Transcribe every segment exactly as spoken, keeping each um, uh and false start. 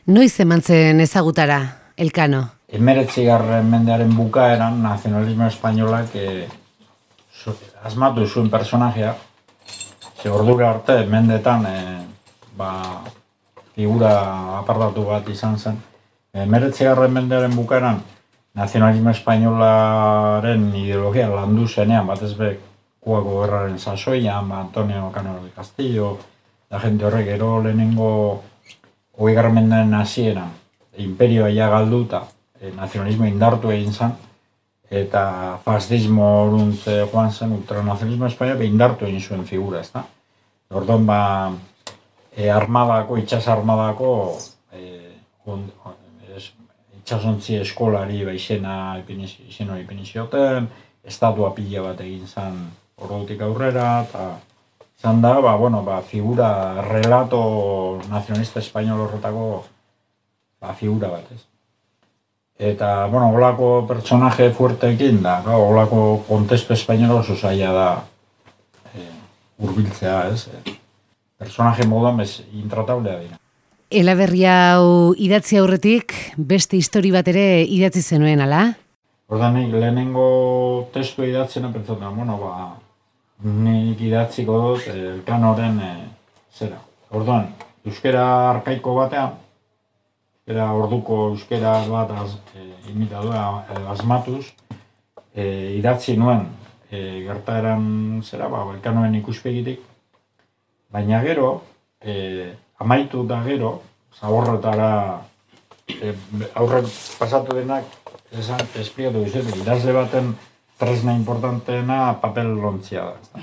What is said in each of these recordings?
Noiz eman zen ezagutara, Elkano? Hemeretzigarren mendearen bukaeran nazionalismo espainolak eh, so, asmatu zuen personajea, ze ordura arte mendetan eh, ba, figura apartatu bat izan zen. Hemeretzigarren mendearen bukaeran nazionalismo espainolaren ideologia landu zenean, batez be Kuako gerraren sasoian, ba, Antonio Cano del Castillo, da gente horrek gero lehenengo hogeigarren mendearen hasieran imperioa ja galduta, e, nazionalismo indartu egin zen, eta fascismo oruntz e, joan zen, ultranazionalismo espainola indartu egin zuen figura, ezta? Orduan, ba, e, armadako, itxas armadako, e, on, es, itxasontzi eskolari ba, izena izen hori ipini zioten, estatua pila bat egin zen ordutik aurrera, eta izan da, ba, bueno, ba, figura, relato nazionalista espainol horretako ba, figura bat, ez. Eta, bueno, holako personaje fuerteekin da, holako kontestu espainol oso zaila da e, hurbiltzea, ez. E, personaje moduan bez intratablea dira. Eleberri hau idatzi aurretik beste histori bat ere idatzi zenuen, ala? Ordan nik lehenengo testu idatzena pentsatzen, bueno, ba, nik idatziko dut Elkanoren e, zera. Orduan, euskera arkaiko batean, euskera orduko euskera bat az, e, imitadua e, asmatuz, e, idatzi nuen e, gertaeran zera, ba, Elkanoren ikuspegitik, baina gero, e, amaitu da gero, zaborretara e, aurrek pasatu denak, esan, esplikatu gizetik, idazle baten tresna importanteena papel lontzia da.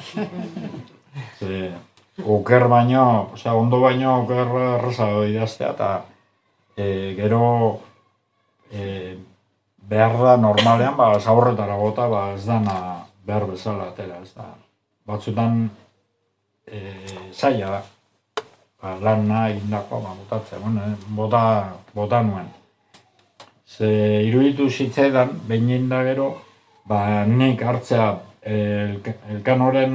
Ze, oker baino, osea, ondo baino oker erraza idaztea, eta e, gero e, behar da normalean, ba, zaborretara bota, ba, ez dana behar bezala atera, ez da. Batzutan e, zaila da. Ba, lan nahi indako, ba, botatzea, bueno, bota, bota nuen. Ze iruditu zitzaidan, behin inda gero, ba, nik hartzea el, Elkanoren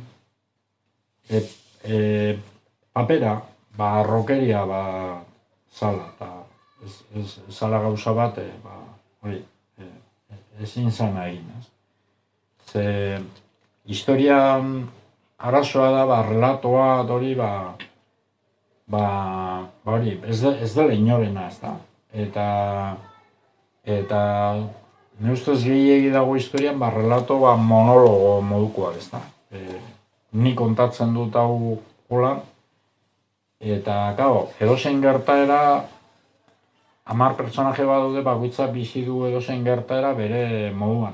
e, e, papera, ba, rokeria, ba, zala, eta ez, ez, zala gauza bat, e, ba, hori, e, ezin zana egin, ez. Ze, historian arazoa da, ba, relatoa, hori, ba, ba, ba, hori, ez, de, ez dela inorena, ez da, eta, eta, ne ustez gehiegi dago historian, ba, relato ba, monologo modukoak, ez da. E, ni kontatzen dut hau holan, eta, gau, edozein gertaera, hamar pertsonaje bat dute, bakoitza bizi du edozein gertaera bere moduan.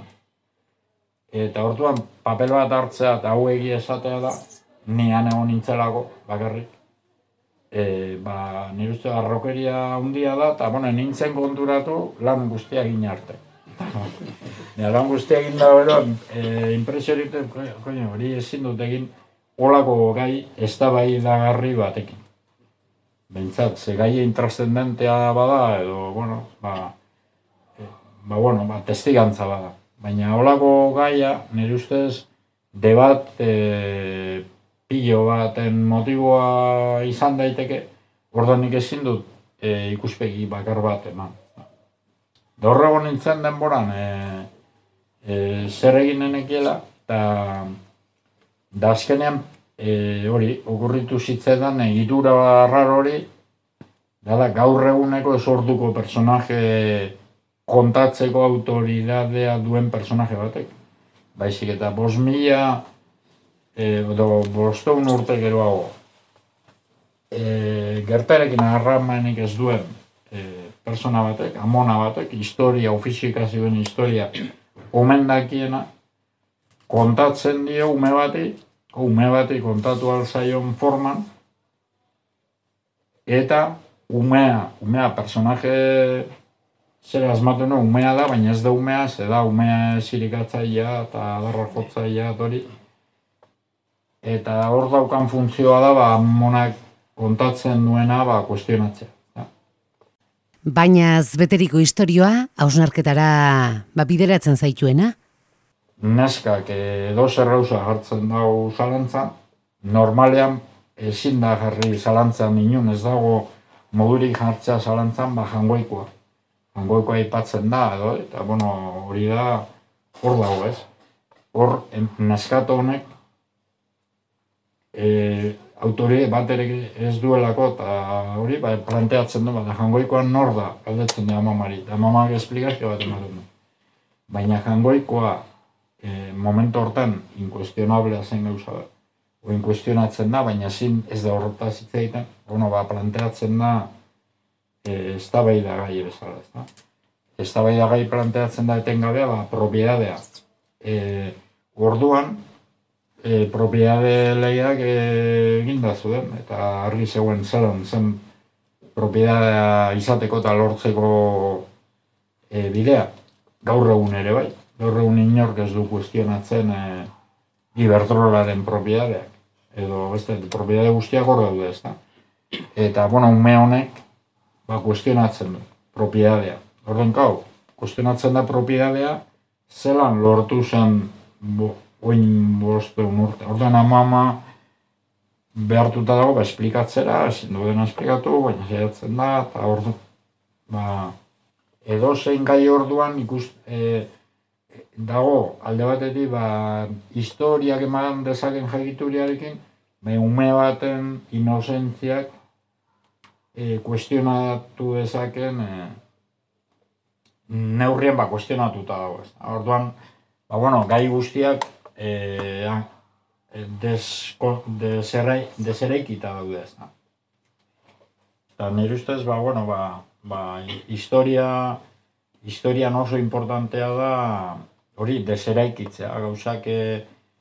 Eta orduan, papel bat hartzea eta hau egia esatea da, ni han egon nintzelako, bakarrik. E, ba, nire uste arrokeria handia da, eta bueno, nintzen konturatu lan guztia egin arte. Ja, lan guztia egin da bero, e, impresiorik, koño, hori ezin dut egin olako gai eztabaidagarri batekin. Behintzat, ze gai intrascendentea bada, edo, bueno, ba, e, ba, bueno, ba, testigantza bada. Baina olako gaia, nire ustez, debat e, pilo baten motiboa izan daiteke, ordan nik ezin dut e, ikuspegi bakar bat eman. Da horrego nintzen denboran, e, e, zer egin nenekiela, eta da azkenean, e, hori, okurritu zitzetan, egitura rar hori, da gaur eguneko esortuko personaje kontatzeko autoridadea duen personaje batek. Baizik eta bost mila, edo bosteun urte geroago, e, gertarekin harramanik ez duen e, persona batek, amona batek, historia, ofiziokazioen historia, omen dakiena, kontatzen dio ume bati, ume bati kontatu alzaion forman, eta umea, umea personaje zer asmatu no, umea da, baina ez da umea, ze da umea zirikatzaia eta adarra jotzaia hori. Eta hor daukan funtzioa da, ba, amonak kontatzen duena, ba, kuestionatzea. Ja. Baina beteriko istorioa, hausnarketara ba, bideratzen zaituena? Neskak edo zer gauza jartzen dago zalantzan, normalean ezin da jarri zalantzan inun, ez dago modurik jartzea zalantzan, ba, Jangoikoa. Jangoikoa aipatzen da, edo, eta, bueno, hori da, hor dago, ez? Hor, neskato honek, e, autore bat ere ez duelako, eta hori, ba, planteatzen du, ba, Jangoikoan nor da, galdetzen da mamari, eta mamak esplikazio bat ematen du. Baina Jangoikoa, e, momentu hortan, inkuestionablea zen gauza da, o inkuestionatzen da, baina zin ez da horretaz hitz egiten, bueno, ba, planteatzen da, e, eztabaida gai bezala, ez da? Eztabaida gai planteatzen da etengabea, ba, propiedadea. E, orduan, e, propiedade lehiak eginda zuen, eta argi zegoen zelan zen propiedadea izateko eta lortzeko e, bidea. Gaur egun ere bai, gaur egun inork ez du kuestionatzen e, Iberdrolaren propiedadeak, edo beste, propiedade guztiak hor daude, ez da. Eta, bueno, ume honek, ba, kuestionatzen du, propiedadea. Orduan, kau, kuestionatzen da propiedadea, zelan lortu zen bo, oin bosteun urte. Orduan, amama behartuta dago, ba, esplikatzera, ezin du dena esplikatu, baina saiatzen da, eta orduan, ba, edo zein gai orduan ikus, e, dago, alde batetik, ba, historiak eman dezaken jakituriarekin, ba, ume baten inozentziak e, kuestionatu dezaken, e, neurrien ba, kuestionatuta dago. Ez. Orduan, ba, bueno, gai guztiak e, desereikita daude. Ez. Eta nire ustez, ba, bueno, ba, ba, historia, historian oso importantea da, hori, deseraikitzea, gauzak e,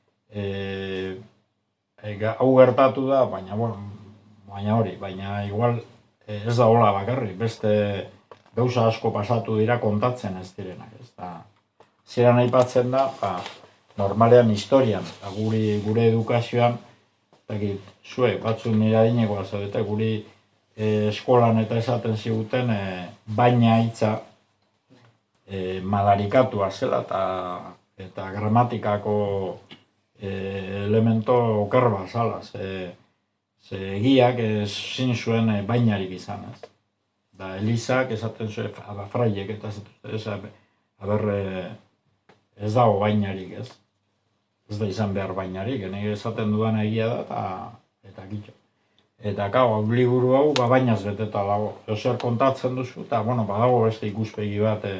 e, hau gertatu da, baina, bueno, baina hori, baina igual e, ez da hola bakarrik, beste gauza asko pasatu dira kontatzen ez direnak, ez da. Ziren aipatzen da, ba, normalean historian, da, guri, gure edukazioan, dakit, zuek, batzuk nire adinekoa zaudete, guri e, eskolan eta esaten ziguten, e, baina hitza, E, madarikatua zela eta, eta gramatikako e, elemento okerba zala. Ze, ze egiak ezin zuen e, bainarik izan. Ez. Da Elizak esaten zuen, fraiek eta ez, aber, e, ez dago bainarik, ez. Ez da izan behar bainarik, nire esaten dudan egia da eta, eta kitxo. Eta kau, liburu hau ba, bainaz beteta dago. Zer kontatzen duzu eta bueno, badago beste ikuspegi bat. E,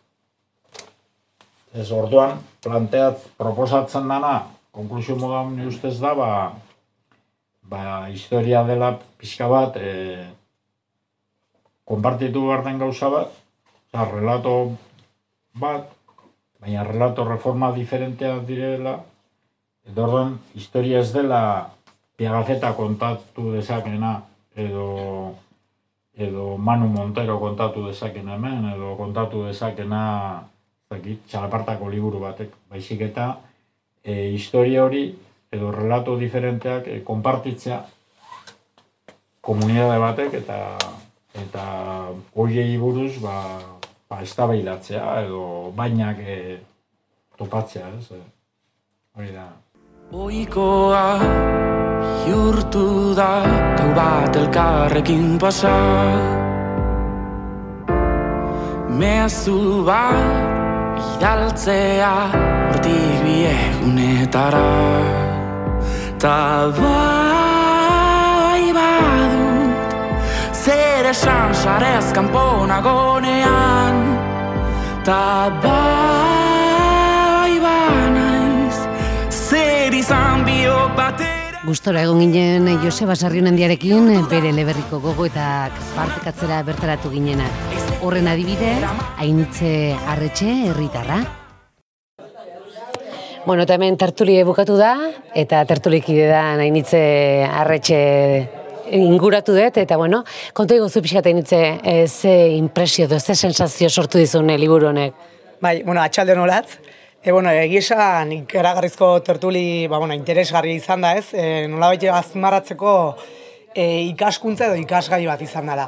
Ez orduan, planteat, proposatzen dana, konklusio modan nire ustez da, ba, ba, historia dela pixka bat, e, konpartitu behar den gauza bat, oza, relato bat, baina relato reforma diferenteak direla, eta orduan, historia ez dela Piagaceta kontatu dezakena, edo, edo Manu Montero kontatu dezakena hemen, edo kontatu dezakena txalapartako liburu batek, baizik eta e, historia hori edo relato diferenteak e, konpartitzea komunidade batek eta eta horiei buruz ba, ba eztabaidatzea edo bainak e, topatzea, ez? Hori da. Ohikoa bihurtu da gau bat elkarrekin pasa, mezu bat bidaltzea hortik biegunetara, ta bai badut zer esan sarez kanpo nagonean, ta bai banaiz zer izan biok batera. Gustora egon ginen Joseba Sarrionandiarekin bere eleberriko gogoetak partekatzera bertaratu ginenak. Horren adibide, Ainitze Arretxe herritarra. Bueno, eta hemen tertulie bukatu da, eta tertulikide da Ainitze Arretxe inguratu dut, eta bueno, konta iguzu pixkat Ainitze, e, ze impresio, ze sensazio sortu dizun liburu honek? Bai, bueno, atxalde honolatz. E, bueno, egizan ikaragarrizko tertuli, ba, bueno, interesgarri izan da ez, e, nolabait azmarratzeko e, ikaskuntza edo ikasgai bat izan dela.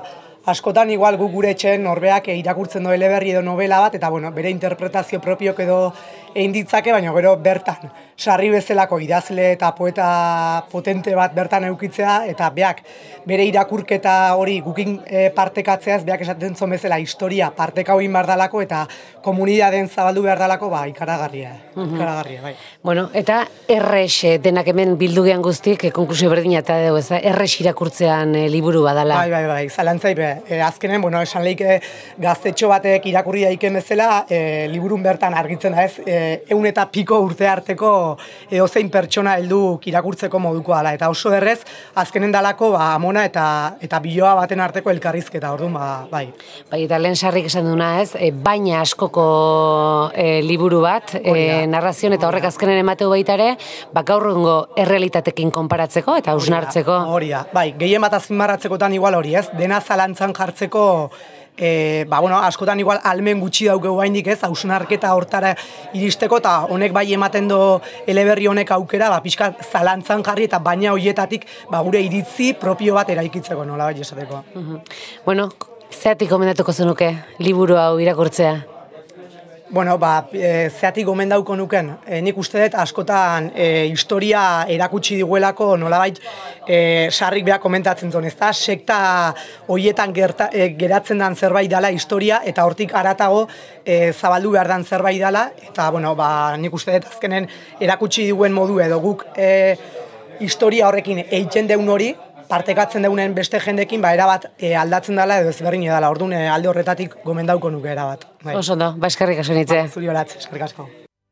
askotan igual gu gure etxen norbeak irakurtzen do eleberri edo novela bat, eta bueno, bere interpretazio propiok edo egin ditzake, baina gero bertan, sarri bezalako idazle eta poeta potente bat bertan eukitzea, eta beak bere irakurketa hori gukin e, partekatzeaz, beak esaten zon bezala historia partekau egin behar dalako, eta komunitateen zabaldu behar dalako, ba, ikaragarria, ikaragarria, bai. Bueno, eta errex, denak hemen bildugean guztik, konklusio berdina eta dugu, ez da, errex irakurtzean e, liburu badala. Bai, bai, bai, zalantzai be. E, azkenen, bueno, esan lehike gaztetxo batek irakurri daiken bezala, e, liburun bertan argitzen da ez, e, eun eta piko urte arteko edozein pertsona heldu irakurtzeko moduko dela, eta oso errez, azkenen dalako, ba, amona eta eta biloa baten arteko elkarrizketa, orduan, ba, bai. Bai, eta lehen sarrik esan duna ez, e, baina askoko e, liburu bat, e, narrazion, eta horrek azkenen emateu baita ere, ba, gaurrungo errealitatekin konparatzeko eta hausnartzeko. Hori da, bai, gehien bat azpimarratzekotan igual hori ez, dena zalantzan jartzeko, E, ba, bueno, askotan igual almen gutxi dauke guaindik ez, hausnarketa hortara iristeko, eta honek bai ematen do eleberri honek aukera, ba, pixka zalantzan jarri eta baina hoietatik ba, gure iritzi propio bat eraikitzeko, nola bai esateko. Uh-huh. Bueno, zeatik gomendatuko zenuke liburu hau irakurtzea? Bueno, ba, e, zeatik gomendauko nuken, e, nik uste dut askotan e, historia erakutsi diguelako nolabait e, sarrik beha komentatzen zuen, ezta? Sekta hoietan gerta, e, geratzen dan zerbait dela historia, eta hortik aratago e, zabaldu behar dan zerbait dela, eta bueno, ba, nik uste dut azkenen erakutsi diguen modu edo guk e, historia horrekin eitzen deun hori, partekatzen deunen beste jendekin, ba, erabat e, aldatzen dela edo ezberdin edala, orduan e, alde horretatik gomendauko nuke erabat. Bai. Oso ondo, ba, eskerrik asko nitze. Ba, zuri horatz, eskerrik asko.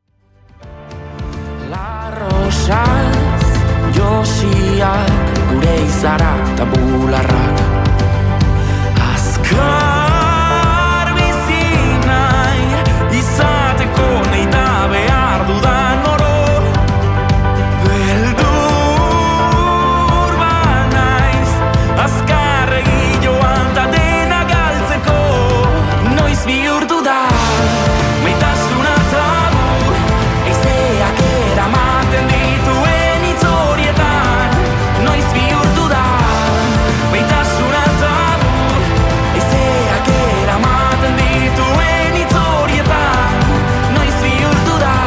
La Rosaz, Josiak, gure izara eta bularrak. Azkar bizi nahi, izateko nahi da behar dudan oro. Azkarregi joan ta dena galtzeko, noiz bihurtu da maitasuna tabu, eizeak eramaten dituen hitzorietan, noiz bihurtu da maitasuna tabu, eizeak eramaten dituen hitzorietan, noiz bihurtu da.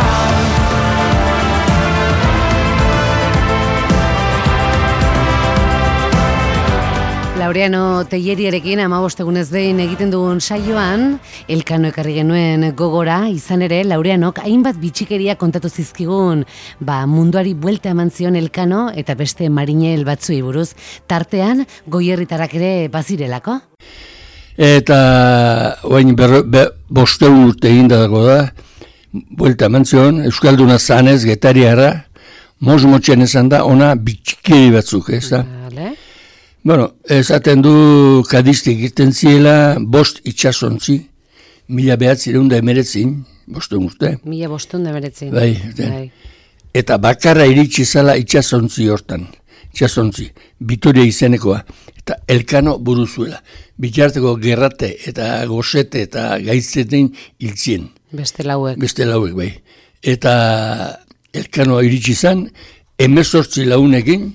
Laureano Telleriarekin hamabost egunez behin egiten dugun saioan, Elkano ekarri genuen gogora, izan ere, Laureanok hainbat bitxikeria kontatu zizkigun, ba, munduari buelta eman zion Elkano eta beste marinel batzuei buruz, tartean goierritarak ere bazirelako. Eta oain bosteun urte egin dago da, buelta eman zion, Euskalduna zanez, getariara, mozmotxen esan da, ona bitxikeri batzuk, ez da? Vale. Bueno, esaten du kadistik irten ziela, bost itxasontzi, mila behatzireun da emeretzin, bosteun urte. Mila bosteun da emeretzin. Bai, bai. Eta bakarra iritsi zala itxasontzi hortan, itxasontzi, Vitoria izenekoa, eta Elkano buruzuela. Bitarteko gerrate eta gozete eta gaitzetein hiltzien. Beste lauek. Beste lauek, bai. Eta Elkanoa iritsi zan, emezortzi launekin,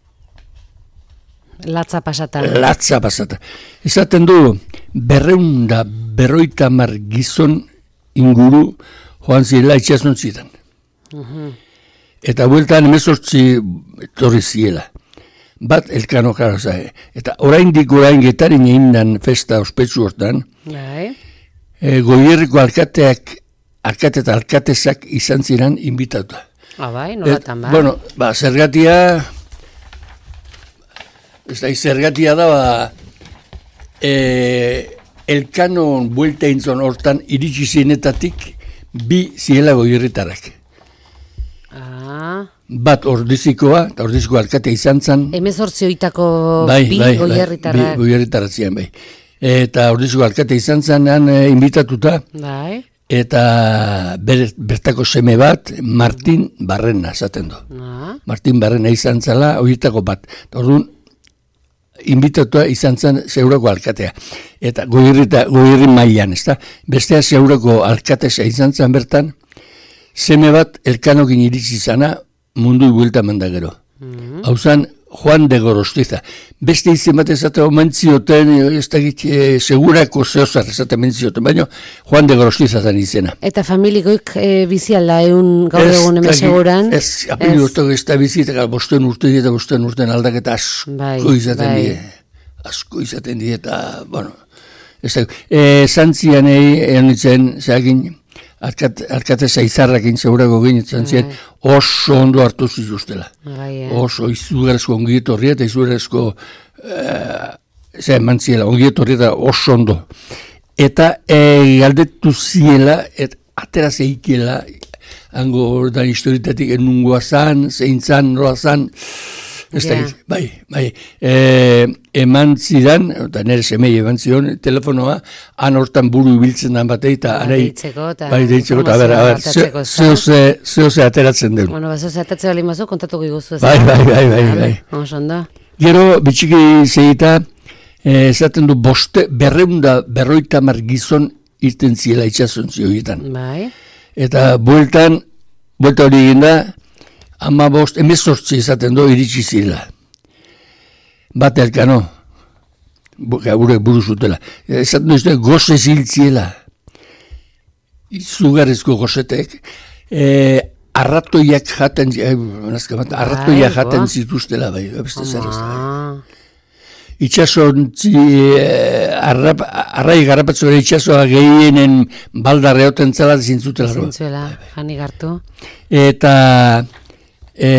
Latza pasata. Latza pasata. Esaten du, berreunda berroita mar gizon inguru joan zirela itxasontzitan. Uh-huh. Eta bueltan emezortzi torri ziela. Bat Elkano karaza. Eta oraindik orain getarin egin dan festa ospetsu hortan, Bai. e, goierriko alkateak, alkate eta alkatezak izan ziren inbitatuta. Ah, bai, nolatan ba. Bueno, ba, zergatia... Ez da, zergatia da, ba, e, Elkanon buelta intzon hortan iritsi zinetatik bi ziela goierritarak. Ah. Bat ordizikoa, eta ordiziko alkate izan zen. Hemezortzi oitako bai, bi bai, goierritarrak. Bai, bi goierritarak ziren, bai. Eta ordiziko alkate izan zen, han e, inbitatuta. Bai. Eta ber, bertako seme bat, Martin Barrena, esaten du. Ah. Martin Barrena izan zela, horietako bat. Orduan, inbitatua izan zen zeurako alkatea. Eta goierri mailan, ez da? Bestea zeurako alkatesa izan zen bertan, seme bat Elkanokin iritsi zana mundu buelta manda gero. Mm-hmm. Hau zan, Juan de Gorostiza. Beste izen bat ezatea omentzioten, ez da git, e, segurako zehozar ezatea mentzioten, baina Juan de Gorostiza zen izena. Eta familikoik e, bizialda egun gaur egun hemen seguran? Ez, apeli urteko ez da bizi, eta bosten urte eta bosten urten aldaketa asko bai, izaten bai. die. Asko izaten die, eta, bueno, ez da, e, zantzian egi, egon itzen, zeagin, Arkat, arkateza izarrakin segurako ginetzen ziren, oso ondo hartu zituztela. Bai, eh. Oso izugarezko ongietorria eta izugarezko eh, zer mantziela, ongietorria eta oso ondo. Eta e, galdetu ziela, et, atera zeikiela, hango ordan historitatik enungoa zan, zein zan, nola zan, ez da, yeah. bai, bai, e, eman zidan, eta nire semei eman zion, telefonoa, han hortan buru ibiltzen dan batei, eta Ba, deitzeko, eta bai, deitzeko, eta ber, ber, zeo ze ateratzen delu. Bueno, ba, zeo ze ateratzen bali mazu, kontatuko iguzu ez. Bai, bai, bai, bai, bai. Osondo. Gero, bitxiki zeita, esaten du, boste, berreunda, berroita mar gizon irten ziela itxason zioietan. Bai. Eta bueltan, buelta hori eginda, ama bost, emezortzi esaten do, iritsi zirela. Bate elkano, gure buru zutela. Esaten duzte, goze ziltziela. Izugarrizko gozetek. E, arratoiak jaten, e, arratoiak jaten zituztela, bai, beste zer ez da. Itxasontzi, e, arrap, arrai garrapatzu ere itxasoa gehienen baldarre hoten zela zintzutela. Zintzuela, jani gartu. Eta e,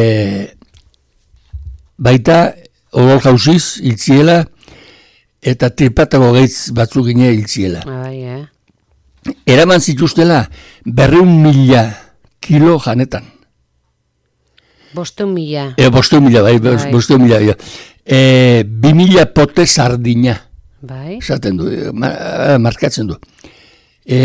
baita, odol jauziz, hiltziela, eta tripatago gaitz batzuk gine hiltziela. Bai, eh? Eraman zituztela berreun mila kilo janetan. Bosteun mila. E, bosteun mila, bai, bai. bosteun mila. Bai. E, bi mila pote sardina. Bai. Zaten du, mar, markatzen du. E,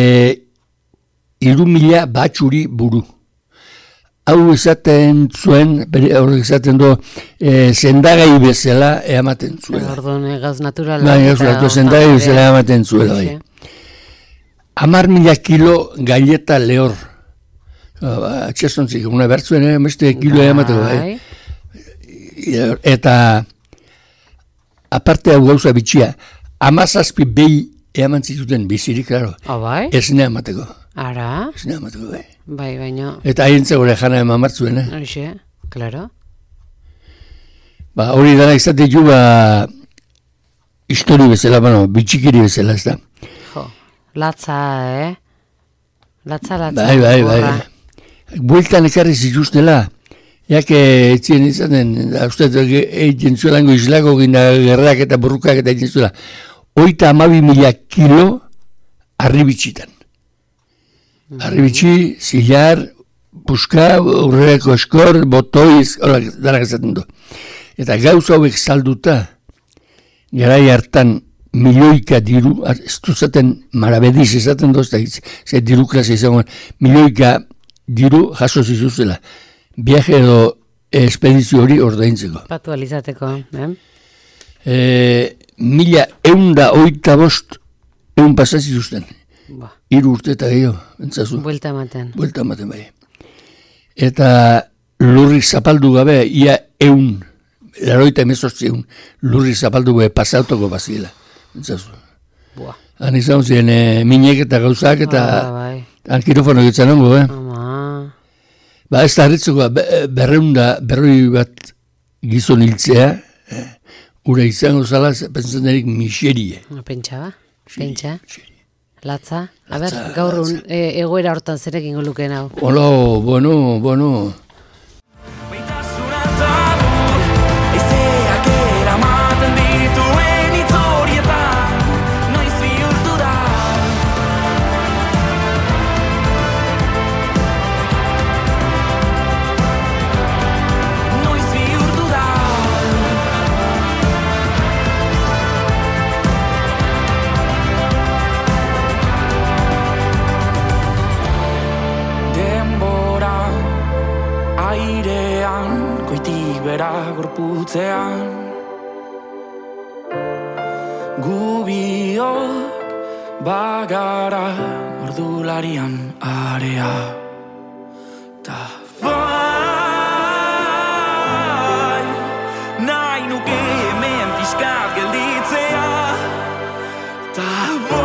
iru mila batxuri buru. Hau esaten zuen, horrek esaten du, e, zendagai bezala eamaten zuela. Orduan, gaz naturala. Bai, gaz naturala, zendagai bezala eamaten zuela, bai. Amar mila kilo galleta lehor. Atxestontzik, una bertzuen, eh, beste kilo eamateko, bai. Eta, aparte hau gauza bitxia, amazazpi behi eaman zituten bizirik, klaro. Oh, bai? Ez ne amateko. Ara? Ez ne amateko, bai. Bai, baina. Eta haien zegore jana eman martzuen, eh? Hoxe, klaro. Ba, hori dara izate ju, ba, histori bezala, bueno, bitxikiri bezala, ez da. Jo, latza, eh? Latza, latza. Bai, bai, bai. Bueltan ekarri zituztela, jake etzien izaten, da, uste, egin zuelango islago gina gerrak eta burrukak eta egin zuela, oita amabi mila kilo arribitxitan. Arribitxi, zilar, buska, urrereko eskor, botoiz, hola, darak ezaten du. Eta gauza hauek salduta, garai hartan milioika diru, ez duzaten marabediz ezaten du, ze diru klase izan, milioika diru jaso zizuzela. Viaje edo espedizio hori ordaintzeko. Patu alizateko, eh? E, mila eunda oita bost eun pasazizuzten. Ba. Hiru urte eta gehiago, entzazu. Buelta ematen. Buelta ematen bai. Eta lurrik zapaldu gabe, ia eun, laroita emezortzi eun, lurrik zapaldu gabe pasautoko bazila, entzazu. Bua. Han izan ziren e, minek eta gauzak eta ah, bai. han kirofono gitzen ongo, eh? Ama. Ba ez da harritzeko berreunda, berroi bat gizon hiltzea, eh? Ura izango zala, pentsatzen erik miserie. Pentsa ba, pentsa. Latza, a ber, gaur e, egoera hortan zerekin goluken hau. Hola, bueno, bueno. Gorputzean gubiok bagara ordularian area ta bai area.